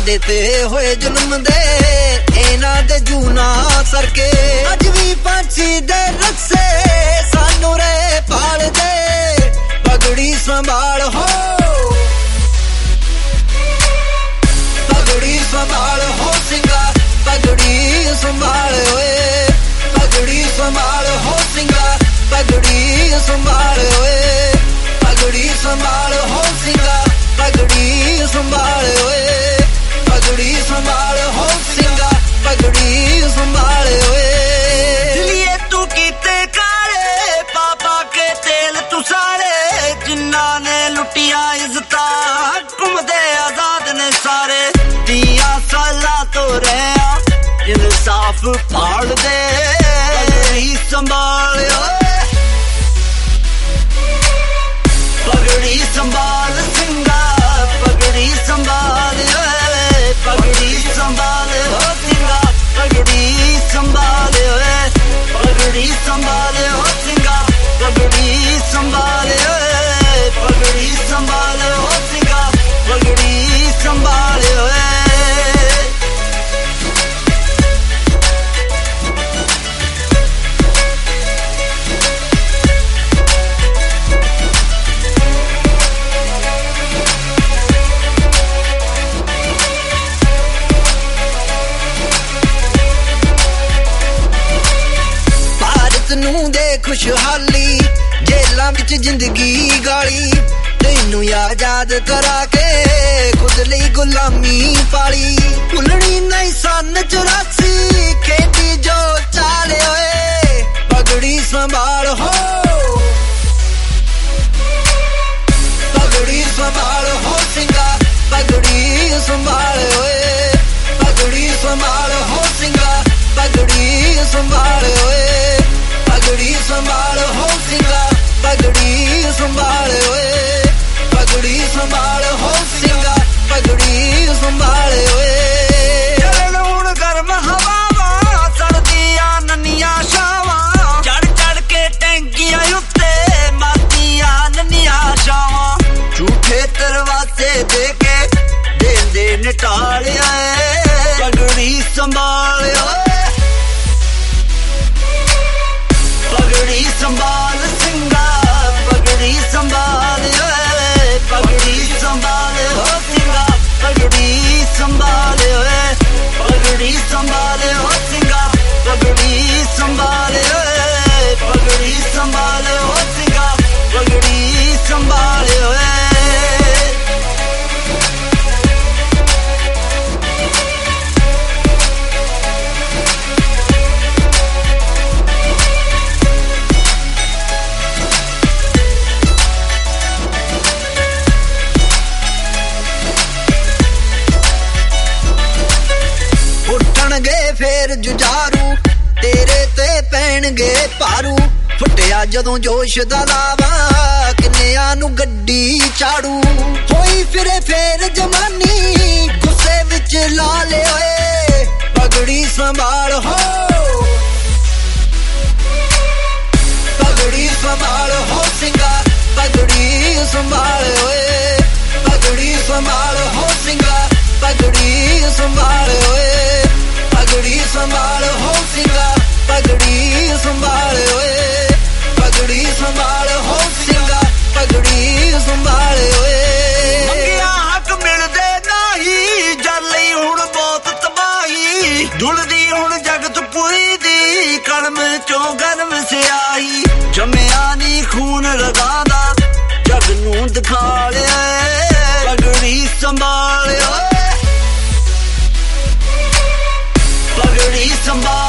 साडे ते होए जुल्म दे इन्हां दे जूना सरके अज भी फांसी दे रस्से सानू रे पाल दे पगड़ी संभाल हो पगड़ी संभाल हो सिंगा पगड़ी संभाल ओए पगड़ी संभाल हो सिंगा पगड़ी संभाल ओए पगड़ी संभाल हो सिंगा पगड़ी संभाल ओए पगड़ी संभाल हो सिंगा पगड़ी संभाल ओए दिलिए तू कीते काले पापा के तेल तू सारे जिन्ना ने लुटिया इज्जता घूमदे आजाद ने सारे 30 साला तो रहा इंसाफ पाल दे पगड़ी संभाल ओए पगड़ी संभाल सिंगा पगड़ी संभाल ओए पगड़ी संभाल हो सिंगा पगड़ी संभाल ओए पगड़ी संभाल हो सिंगा पगड़ी संभाल ओए पगड़ी संभाल हो सिंगा पगड़ी संभाल ओए खुशहाली जेलां विच जिंदगी गाली तैनू आजाद करा के खुद लई गुलामी पाली भुलनी नहीं सन 84 खेती जो चाले होए पगड़ी संभाल हो पगड़ी संभाल हो सिंगा पगड़ी संभाल ओए पगड़ी संभाल हो सिंगा पगड़ी संभाल ओए पगड़ी संभाल हो सिंगा पगड़ी संभाल ओए पगड़ी संभाल हो सिंगा पगड़ी संभाल ओए चल हुण गर्म हवावां सर्दियां नन्नियां छावां चढ़ चढ़ के टैंकियां उत्ते मातियां नन्नियां छावां झूठे दरवाजे दे के देंदे निटालिया पगड़ी संभाल ओए पगड़ी संभाल सिंगा पगड़ी संभाल ओए पगड़ी संभाल हो सिंगा पगड़ी संभाल ओए पगड़ी संभाल हो सिंगा पगड़ी संभाल ओए पगड़ी संभाल हो सिंगा पगड़ी संभाल ओए फेर जुझारू तेरे ते पैणगे पारू फुटिया जदों जोश दा लावा किन्नियां नू गड्डी चाड़ू होई फिरे फेर जवानी गुस्से विच ला ले ओए पगड़ी संभाल हो पगड़ी संभाल हो सिंगा पगड़ी संभाल ओए पगड़ी संभाल हो सिंगा पगड़ी संभाल ओए पगड़ी संभाल हो सिंगा पगड़ी संभाल ओए पगड़ी संभाल हो सिंगा पगड़ी संभाल ओए मंगिया हक मिलदे नाही जल्ली हुण बहुत तबाही ढुलदी हुण जगत पूरी दी कलम चों गर्म सियाही जमिया नी खून लगांदा जग नूं दिखा लिया पगड़ी संभाल ओए पगड़ी संभाल